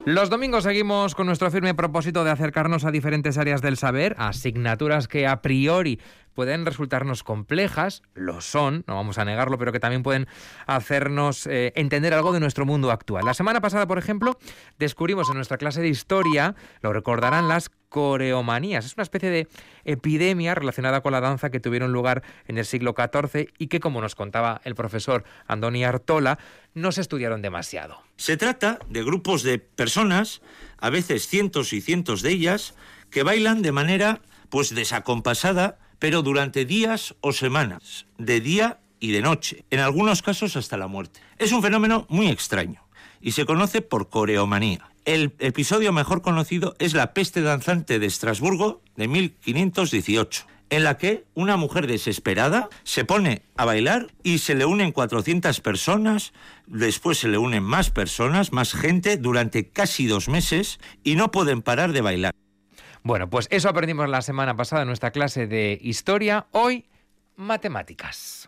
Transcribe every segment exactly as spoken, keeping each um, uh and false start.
Los domingos seguimos con nuestro firme propósito de acercarnos a diferentes áreas del saber, a asignaturas que a priori pueden resultarnos complejas, lo son, no vamos a negarlo, pero que también pueden hacernos eh, entender algo de nuestro mundo actual. La semana pasada, por ejemplo, descubrimos en nuestra clase de historia, lo recordarán, las coreomanías. Es una especie de epidemia relacionada con la danza que tuvieron lugar en el siglo catorce y que, como nos contaba el profesor Andoni Artola, no se estudiaron demasiado. Se trata de grupos de personas, a veces cientos y cientos de ellas, que bailan de manera pues desacompasada, pero durante días o semanas, de día y de noche, en algunos casos hasta la muerte. Es un fenómeno muy extraño y se conoce por coreomanía. El episodio mejor conocido es la peste danzante de Estrasburgo de mil quinientos dieciocho, en la que una mujer desesperada se pone a bailar y se le unen cuatrocientas personas, después se le unen más personas, más gente, durante casi dos meses y no pueden parar de bailar. Bueno, pues eso aprendimos la semana pasada en nuestra clase de historia. Hoy, matemáticas.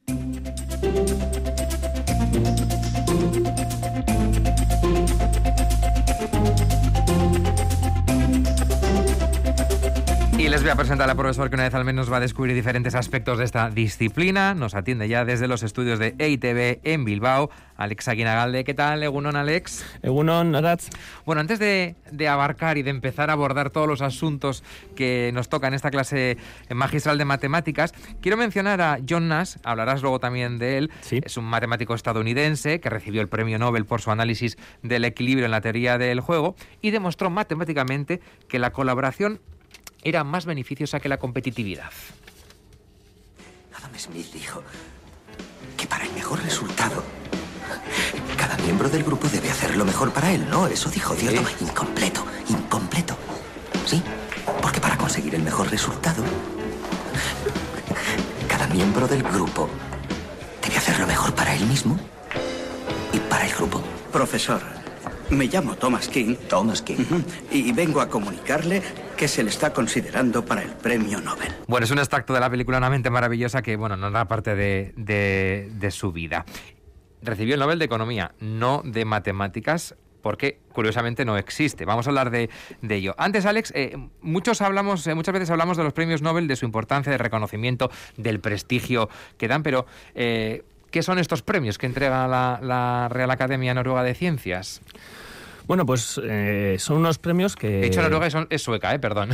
Y les voy a presentar a la profesora que una vez al menos va a descubrir diferentes aspectos de esta disciplina. Nos atiende ya desde los estudios de E I T B en Bilbao, Alex Aguinagalde. ¿Qué tal, Egunon, Alex? Egunon, Aratz. Bueno, antes de, de abarcar y de empezar a abordar todos los asuntos que nos tocan en esta clase magistral de matemáticas, quiero mencionar a John Nash, hablarás luego también de él. Sí. Es un matemático estadounidense que recibió el premio Nobel por su análisis del equilibrio en la teoría del juego y demostró matemáticamente que la colaboración era más beneficiosa que la competitividad. Adam Smith dijo que para el mejor resultado, cada miembro del grupo debe hacer lo mejor para él, ¿no? Eso dijo, ¿cierto? Sí. Incompleto, incompleto. Sí, porque para conseguir el mejor resultado, cada miembro del grupo debe hacer lo mejor para él mismo y para el grupo. Profesor, me llamo Thomas King. Thomas King. Uh-huh. Y vengo a comunicarle que se le está considerando para el premio Nobel. Bueno, es un extracto de la película Una mente maravillosa que, bueno, nos da parte de, de, de su vida. Recibió el Nobel de Economía, no de Matemáticas, porque curiosamente no existe. Vamos a hablar de, de ello. Antes, Alex, eh, muchos hablamos, eh, muchas veces hablamos de los premios Nobel, de su importancia, de reconocimiento, del prestigio que dan, pero eh, ¿qué son estos premios que entrega la, la Real Academia Noruega de Ciencias? Bueno, pues eh, son unos premios que... He dicho Noruega es, es sueca, eh, perdón.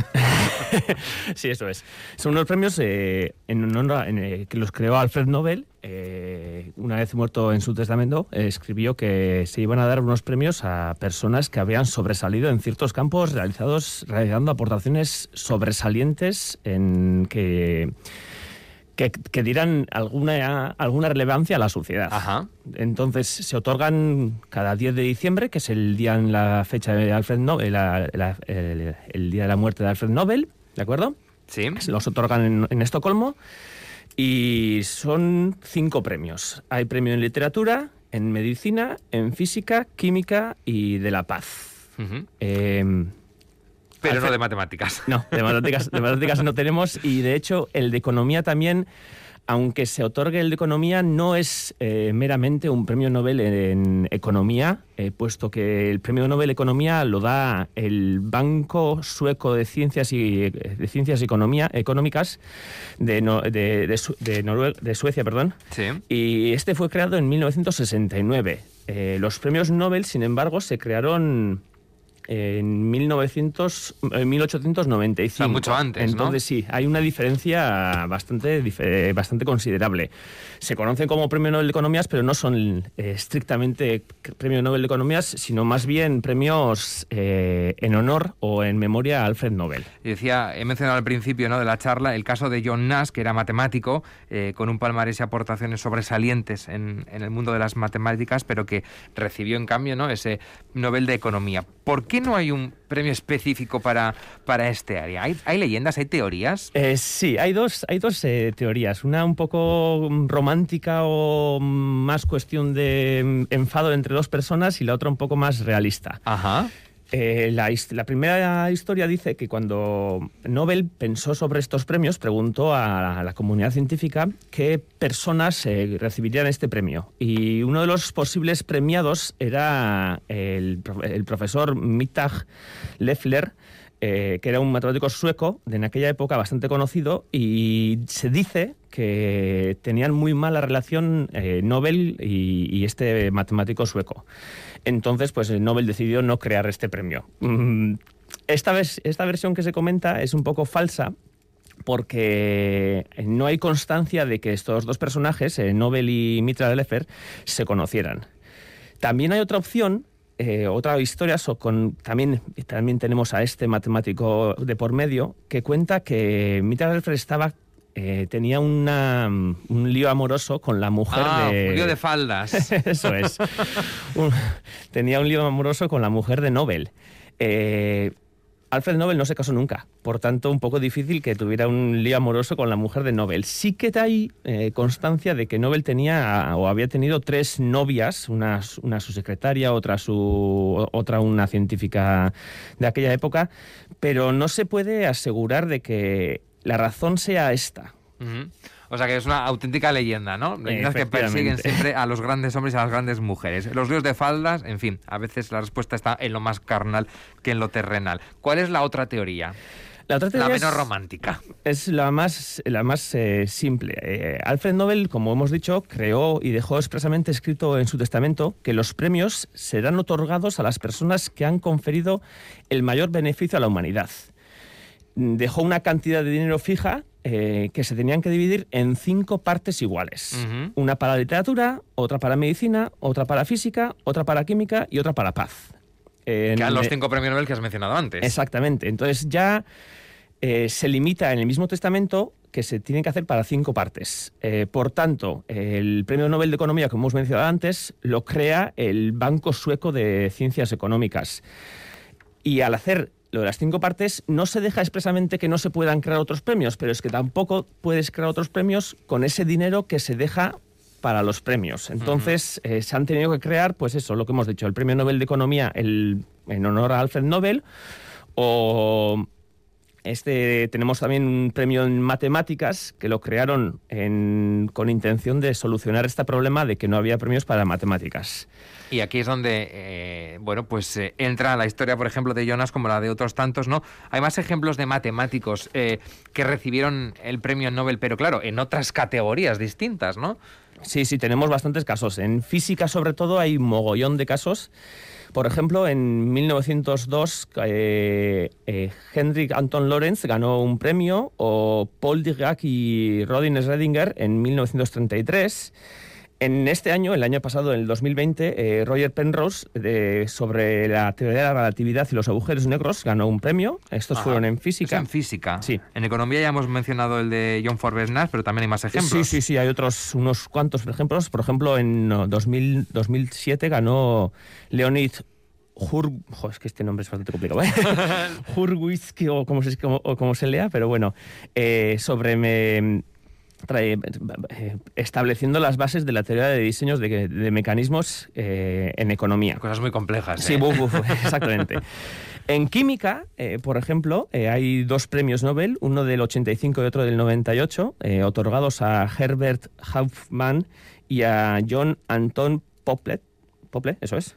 Sí, eso es. Son unos premios eh, en honor a, en, eh, que los creó Alfred Nobel. Eh, una vez muerto en su testamento, eh, escribió que se iban a dar unos premios a personas que habían sobresalido en ciertos campos, realizados realizando aportaciones sobresalientes en que... Que, que dieran alguna, alguna relevancia a la sociedad. Ajá. Entonces se otorgan cada diez de diciembre, que es el día en la fecha de Alfred Nobel, la, la, el, el día de la muerte de Alfred Nobel, ¿de acuerdo? Sí. Se los otorgan en, en Estocolmo y son cinco premios. Hay premio en literatura, en medicina, en física, química y de la paz. Uh-huh. Eh, Pero Alfred, no de matemáticas. No, de matemáticas, de matemáticas no tenemos y de hecho el de economía también, aunque se otorgue el de economía, no es eh, meramente un premio Nobel en economía, eh, puesto que el premio Nobel Economía lo da el Banco Sueco de Ciencias y de Ciencias y Economía, Económicas de, no, de, de, de, Norue- de Suecia, perdón. Sí. Y este fue creado en mil novecientos sesenta y nueve. Eh, los premios Nobel, sin embargo, se crearon en mil novecientos, mil ochocientos noventa y cinco. O sea, mucho antes, Entonces, ¿no? sí, hay una diferencia bastante, eh, bastante considerable. Se conocen como Premio Nobel de Economías, pero no son eh, estrictamente Premio Nobel de Economías, sino más bien premios eh, en honor o en memoria a Alfred Nobel. Y decía, he mencionado al principio, ¿no?, de la charla el caso de John Nash, que era matemático, eh, con un palmarés y aportaciones sobresalientes en, en el mundo de las matemáticas, pero que recibió en cambio, ¿no?, ese Nobel de Economía. ¿Por qué no hay un premio específico para, para este área? ¿Hay, hay leyendas, hay teorías? Eh, sí, hay dos, hay dos eh, teorías. Una un poco romántica o más cuestión de enfado entre dos personas y la otra un poco más realista. Ajá. Eh, la, la primera historia dice que cuando Nobel pensó sobre estos premios, preguntó a la comunidad científica qué personas eh, recibirían este premio. Y uno de los posibles premiados era el, el profesor Mittag Leffler, eh, que era un matemático sueco de en aquella época bastante conocido, y se dice que tenían muy mala relación eh, Nobel y, y este matemático sueco. Entonces, pues Nobel decidió no crear este premio. Esta, vez, esta versión que se comenta es un poco falsa porque no hay constancia de que estos dos personajes, eh, Nobel y Mittag Leffler, se conocieran. También hay otra opción, eh, otra historia, so con, también, también tenemos a este matemático de por medio, que cuenta que Mittag Leffler estaba... Eh, tenía una, un lío amoroso con la mujer ah, de... un lío de faldas. Eso es. un, tenía un lío amoroso con la mujer de Nobel. Eh, Alfred Nobel no se casó nunca, por tanto, un poco difícil que tuviera un lío amoroso con la mujer de Nobel. Sí que hay eh, constancia de que Nobel tenía o había tenido tres novias, una, una su secretaria, otra, su, otra una científica de aquella época, pero no se puede asegurar de que la razón sea esta. Uh-huh. O sea que es una auténtica leyenda, ¿no? Leyendas que persiguen siempre a los grandes hombres y a las grandes mujeres. Los líos de faldas, en fin, a veces la respuesta está en lo más carnal que en lo terrenal. ¿Cuál es la otra teoría? La otra teoría la menos es, romántica. Es la más, la más eh, simple. Eh, Alfred Nobel, como hemos dicho, creó y dejó expresamente escrito en su testamento que los premios serán otorgados a las personas que han conferido el mayor beneficio a la humanidad. Dejó una cantidad de dinero fija eh, que se tenían que dividir en cinco partes iguales. Uh-huh. Una para literatura, otra para medicina, otra para física, otra para química y otra para paz. Eh, que eran los cinco premios Nobel que has mencionado antes. Exactamente. Entonces ya eh, se limita en el mismo testamento que se tiene que hacer para cinco partes. Eh, por tanto, el Premio Nobel de Economía, como hemos mencionado antes, lo crea el Banco Sueco de Ciencias Económicas. Y al hacer lo de las cinco partes, no se deja expresamente que no se puedan crear otros premios, pero es que tampoco puedes crear otros premios con ese dinero que se deja para los premios. Entonces, uh-huh. eh, se han tenido que crear, pues eso, lo que hemos dicho, el Premio Nobel de Economía el, en honor a Alfred Nobel, o este tenemos también un premio en matemáticas que lo crearon en, con intención de solucionar este problema de que no había premios para matemáticas. Y aquí es donde, eh, bueno, pues eh, entra la historia, por ejemplo, de Jonas como la de otros tantos, ¿no? Hay más ejemplos de matemáticos eh, que recibieron el premio Nobel, pero claro, en otras categorías distintas, ¿no? Sí, sí, tenemos bastantes casos. En física, sobre todo, hay un mogollón de casos. Por ejemplo, en mil novecientos dos, eh, eh, Hendrik Anton Lorentz ganó un premio, o Paul Dirac y Rodin Schrödinger en mil novecientos treinta y tres. En este año, el año pasado, en el dos mil veinte, eh, Roger Penrose, de, sobre la teoría de la relatividad y los agujeros negros, ganó un premio. Estos Ajá. fueron en física. ¿Es en física? Sí. En economía ya hemos mencionado el de John Forbes Nash, pero también hay más ejemplos. Sí, sí, sí, hay otros, unos cuantos ejemplos. Por ejemplo, en no, dos mil, dos mil siete ganó Leonid Hur... Jo, es que este nombre es bastante complicado, ¿eh? Hurwitz, o como se, como, o como se lea, pero bueno, eh, sobre... Me, Trae, eh, estableciendo las bases de la teoría de diseños de, de mecanismos eh, en economía. Cosas muy complejas. ¿eh? Sí, buf, buf, exactamente. En química, eh, por ejemplo, eh, hay dos premios Nobel, uno del ochenta y cinco y otro del noventa y ocho, eh, otorgados a Herbert Hauptmann y a John Anton Poplet. Poplet, eso es.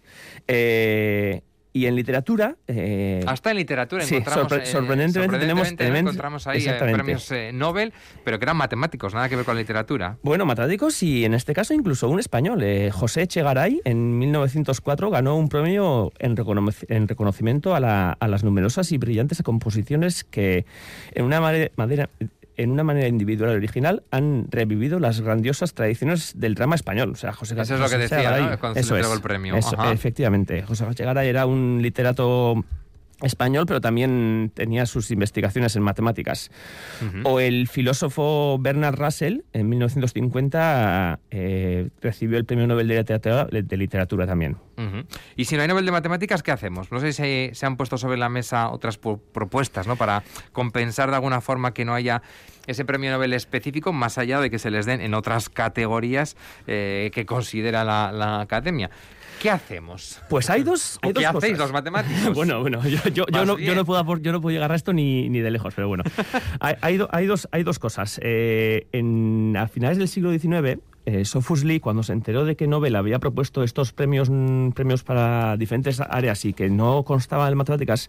Eh, Y en literatura... Eh, Hasta en literatura sí, encontramos... Sorpre- sorprendentemente, eh, tenemos, sorprendentemente encontramos ahí eh, premios eh, Nobel, pero que eran matemáticos, nada que ver con la literatura. Bueno, matemáticos y en este caso incluso un español. Eh, José Echegaray en mil novecientos cuatro ganó un premio en, recono- en reconocimiento a, la, a las numerosas y brillantes composiciones que en una madera... madera en una manera individual y original, han revivido las grandiosas tradiciones del drama español. O sea, José Eso es lo que decía, Garay, ¿no? Cuando eso se le entregó es, el premio. Eso, Ajá. Efectivamente. José Garay era un literato español, pero también tenía sus investigaciones en matemáticas. Uh-huh. O el filósofo Bernard Russell, en mil novecientos cincuenta, eh, recibió el Premio Nobel de Literatura, de literatura también. Uh-huh. Y si no hay Nobel de Matemáticas, ¿qué hacemos? No sé si se han puesto sobre la mesa otras po- propuestas, ¿no? Para compensar de alguna forma que no haya ese premio Nobel específico, más allá de que se les den en otras categorías eh, que considera la, la Academia. ¿Qué hacemos? Pues hay dos, hay ¿O qué dos hacéis cosas. los matemáticos? Bueno, bueno, yo, yo, yo, no, yo, no puedo, yo no puedo llegar a esto ni, ni de lejos, pero bueno. hay, hay, do, hay, dos, hay dos cosas. Eh, en, a finales del siglo diecinueve, eh, Sophus Lee, cuando se enteró de que Nobel había propuesto estos premios, premios para diferentes áreas y que no constaban en matemáticas,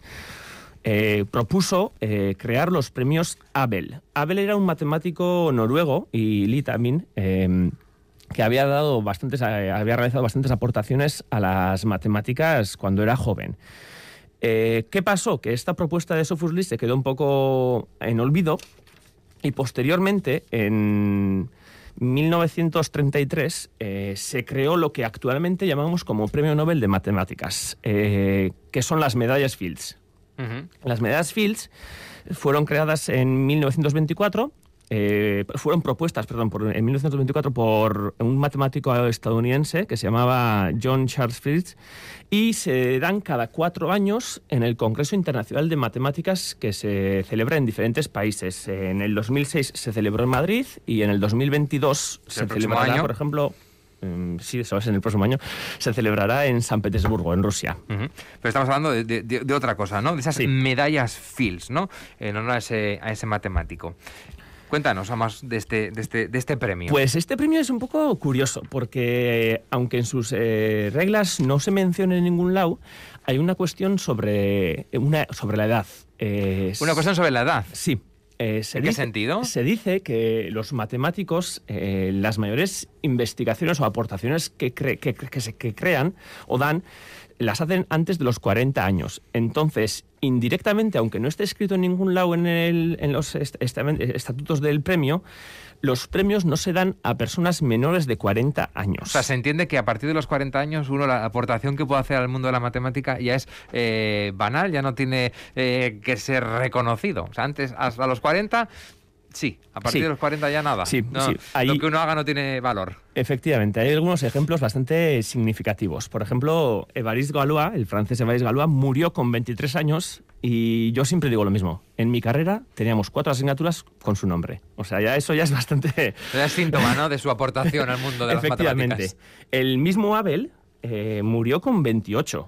eh, propuso eh, crear los premios Abel. Abel era un matemático noruego, y Lee también, eh, que había dado bastantes, había realizado bastantes aportaciones a las matemáticas cuando era joven. Eh, ¿Qué pasó? Que esta propuesta de Sophus Lee se quedó un poco en olvido y posteriormente, en mil novecientos treinta y tres, eh, se creó lo que actualmente llamamos como Premio Nobel de Matemáticas, eh, que son las medallas Fields. Uh-huh. Las medallas Fields fueron creadas en mil novecientos veinticuatro. Eh, fueron propuestas, perdón, por, en mil novecientos veinticuatro por un matemático estadounidense que se llamaba John Charles Fields, y se dan cada cuatro años en el Congreso Internacional de Matemáticas, que se celebra en diferentes países. En el dos mil seis se celebró en Madrid y en el dos mil veintidós se celebrará, año? por ejemplo... Sí, eso va a ser en el próximo año. Se celebrará en San Petersburgo, en Rusia. Uh-huh. Pero estamos hablando de, de, de otra cosa, ¿no? De esas sí. medallas Fields, ¿no? En honor a ese, a ese matemático. Cuéntanos más de este, de, este, de este premio. Pues este premio es un poco curioso, porque aunque en sus eh, reglas no se menciona en ningún lado, hay una cuestión sobre, una, sobre la edad. Eh, ¿Una cuestión sobre la edad? Sí. Eh, se ¿En dice, qué sentido? Se dice que los matemáticos, eh, las mayores investigaciones o aportaciones que, cre- que, que, se, que crean o dan, las hacen antes de los cuarenta años. Entonces, indirectamente, aunque no esté escrito en ningún lado en, el, en los est- est- estatutos del premio, los premios no se dan a personas menores de cuarenta años. O sea, se entiende que a partir de los cuarenta años uno la aportación que puede hacer al mundo de la matemática ya es eh, banal, ya no tiene eh, que ser reconocido. O sea, antes, hasta los cuarenta... Sí, a partir sí. de los cuarenta ya nada. Sí, no, sí. Ahí, lo que uno haga no tiene valor. Efectivamente, hay algunos ejemplos bastante significativos. Por ejemplo, Évariste Galois, el francés Évariste Galois, murió con veintitrés años y yo siempre digo lo mismo. En mi carrera teníamos cuatro asignaturas con su nombre. O sea, ya eso ya es bastante... Ya es síntoma, ¿no?, de su aportación al mundo de las matemáticas. Efectivamente. El mismo Abel eh, murió con veintiocho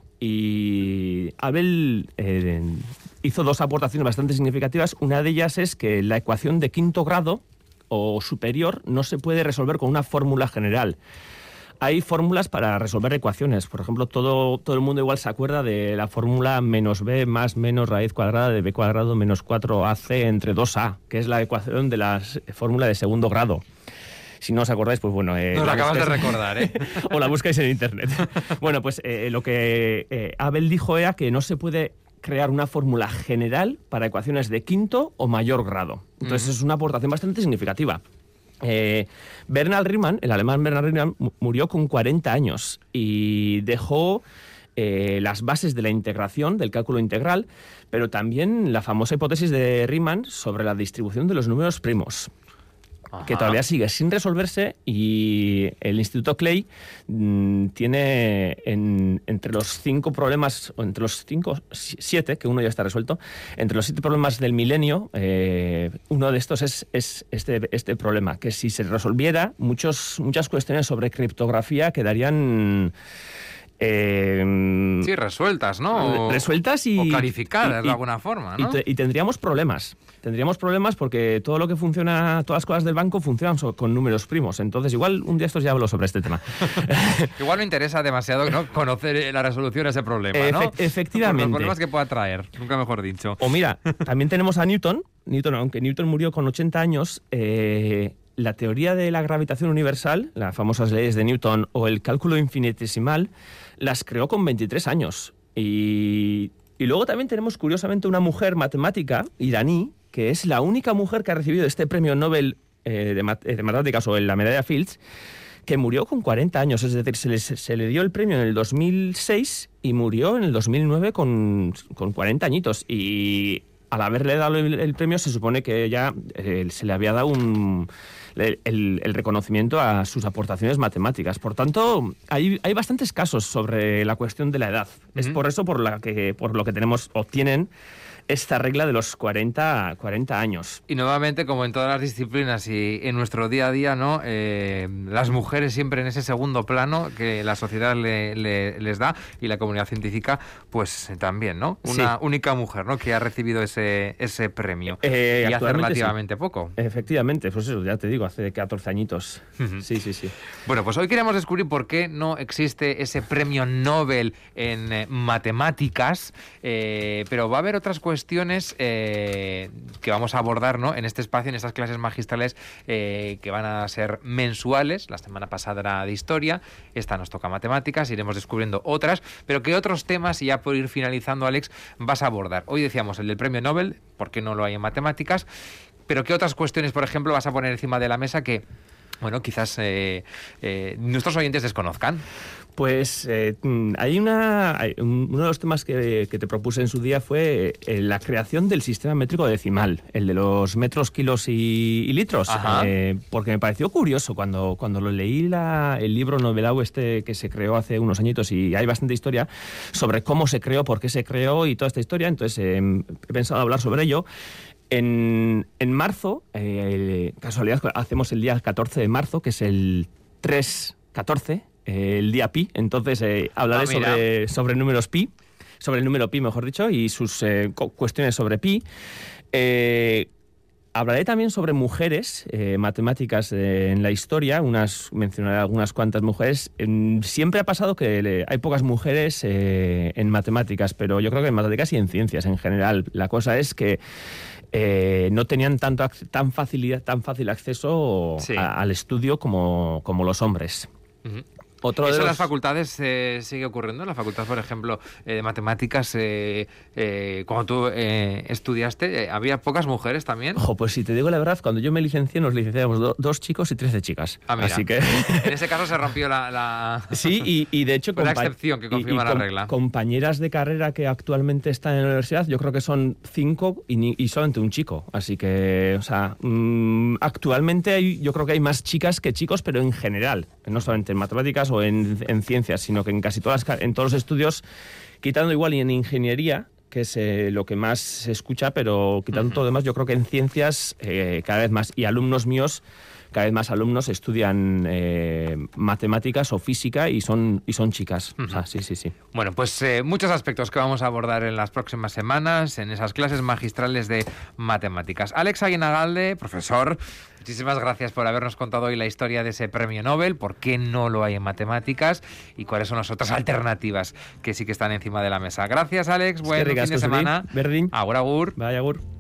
y Abel... Eh, hizo dos aportaciones bastante significativas. Una de ellas es que la ecuación de quinto grado o superior no se puede resolver con una fórmula general. Hay fórmulas para resolver ecuaciones. Por ejemplo, todo, todo el mundo igual se acuerda de la fórmula menos b más menos raíz cuadrada de b cuadrado menos cuatro a c entre dos a, que es la ecuación de la fórmula de segundo grado. Si no os acordáis, pues bueno... Eh, Nos la acabas buscáis, de recordar, ¿eh? O la buscáis en internet. Bueno, pues eh, lo que eh, Abel dijo era que no se puede crear una fórmula general para ecuaciones de quinto o mayor grado. Entonces, uh-huh. es una aportación bastante significativa. Eh, Bernhard Riemann, el alemán Bernhard Riemann, murió con cuarenta años y dejó eh, las bases de la integración, del cálculo integral, pero también la famosa hipótesis de Riemann sobre la distribución de los números primos. Ajá. Que todavía sigue sin resolverse, y el Instituto Clay mmm, tiene en, entre los cinco problemas, o entre los cinco, siete, que uno ya está resuelto, entre los siete problemas del milenio, eh, uno de estos es, es este, este problema, que si se resolviera, muchos, muchas cuestiones sobre criptografía quedarían... Eh, sí, resueltas, ¿no? Resueltas y... O clarificadas y, y, de alguna forma, ¿no? Y, te, y tendríamos problemas. Tendríamos problemas porque todo lo que funciona, todas las cosas del banco funcionan so, con números primos. Entonces, igual un día estos ya hablo sobre este tema. Igual no interesa demasiado, ¿no?, conocer la resolución a ese problema, ¿no? Efe- efectivamente. Por los problemas que pueda traer, nunca mejor dicho. O mira, también tenemos a Newton. Newton, aunque Newton murió con ochenta años... Eh, la teoría de la gravitación universal, las famosas leyes de Newton, o el cálculo infinitesimal, las creó con veintitrés años. Y, y luego también tenemos, curiosamente, una mujer matemática iraní, que es la única mujer que ha recibido este premio Nobel eh, de, mat- de matemáticas, o la medalla Fields, que murió con cuarenta años. Es decir, se le, se le dio el premio en el dos mil seis y murió en el dos mil nueve con, con cuarenta añitos. Y... al haberle dado el, el premio se supone que ya eh, se le había dado un... El, el, el reconocimiento a sus aportaciones matemáticas. Por tanto, hay, hay bastantes casos sobre la cuestión de la edad. Uh-huh. Es por eso por, la que, por lo que tenemos, obtienen esta regla de los cuarenta años. Y nuevamente, como en todas las disciplinas y en nuestro día a día, ¿no? Eh, las mujeres siempre en ese segundo plano que la sociedad le, le, les da, y la comunidad científica, pues también, ¿no? Una sí. única mujer, ¿no? Que ha recibido ese, ese premio. Eh, y hace relativamente sí. poco. Efectivamente, pues eso, ya te digo, hace catorce añitos. Uh-huh. Sí, sí, sí. Bueno, pues hoy queremos descubrir por qué no existe ese premio Nobel en eh, matemáticas, eh, pero va a haber otras cuestiones cuestiones eh, que vamos a abordar, ¿no? En este espacio, en estas clases magistrales eh, que van a ser mensuales. La semana pasada era de historia, esta nos toca matemáticas, iremos descubriendo otras, pero ¿qué otros temas, y ya por ir finalizando, Alex, vas a abordar? Hoy decíamos el del premio Nobel, ¿por qué no lo hay en matemáticas? Pero ¿qué otras cuestiones, por ejemplo, vas a poner encima de la mesa que, bueno, quizás eh, eh, nuestros oyentes desconozcan? Pues eh, hay una hay un, uno de los temas que, que te propuse en su día fue eh, la creación del sistema métrico decimal, el de los metros, kilos y, y litros, eh, porque me pareció curioso cuando, cuando lo leí la, el libro novelado este que se creó hace unos añitos, y hay bastante historia sobre cómo se creó, por qué se creó y toda esta historia. Entonces eh, he pensado hablar sobre ello. En, en marzo, eh, casualidad, hacemos el día catorce de marzo, que es el tres catorce, el día pi, entonces eh, hablaré ah, sobre, sobre números pi, sobre el número pi, mejor dicho, y sus eh, cuestiones sobre pi. Eh, hablaré también sobre mujeres eh, matemáticas eh, en la historia, unas mencionaré algunas cuantas mujeres. En, siempre ha pasado que le, hay pocas mujeres eh, en matemáticas, pero yo creo que en matemáticas y en ciencias en general. La cosa es que Eh, no tenían tanto tan facilidad, tan fácil acceso sí. a, al estudio como, como los hombres. Uh-huh. Otro ¿Eso en los... las facultades eh, sigue ocurriendo? En la facultad, por ejemplo, eh, de matemáticas, eh, eh, cuando tú eh, estudiaste, eh, ¿había pocas mujeres también? Ojo, pues si te digo la verdad, cuando yo me licencié nos licenciamos do, dos chicos y trece chicas. Ah, mira. Así que... En ese caso se rompió la... la... Sí, y, y de hecho... Compa- la excepción que confirma y, y la com- regla. Compañeras de carrera que actualmente están en la universidad, yo creo que son cinco y, ni, y solamente un chico. Así que, o sea, mmm, actualmente hay, yo creo que hay más chicas que chicos, pero en general, no solamente en matemáticas o en, en ciencias, sino que en casi todas, en todos los estudios, quitando igual y en ingeniería, que es eh, lo que más se escucha, pero quitando uh-huh. todo lo demás, yo creo que en ciencias eh, cada vez más, y alumnos míos, cada vez más alumnos estudian eh, matemáticas o física y son y son chicas. Uh-huh. O sea, sí, sí, sí. Bueno, pues eh, muchos aspectos que vamos a abordar en las próximas semanas, en esas clases magistrales de matemáticas. Alex Aguinagalde, profesor, muchísimas gracias por habernos contado hoy la historia de ese premio Nobel, por qué no lo hay en matemáticas y cuáles son las otras alternativas que sí que están encima de la mesa. Gracias, Alex. Buen fin de semana. Berdin. Agur, agur. Bye, agur.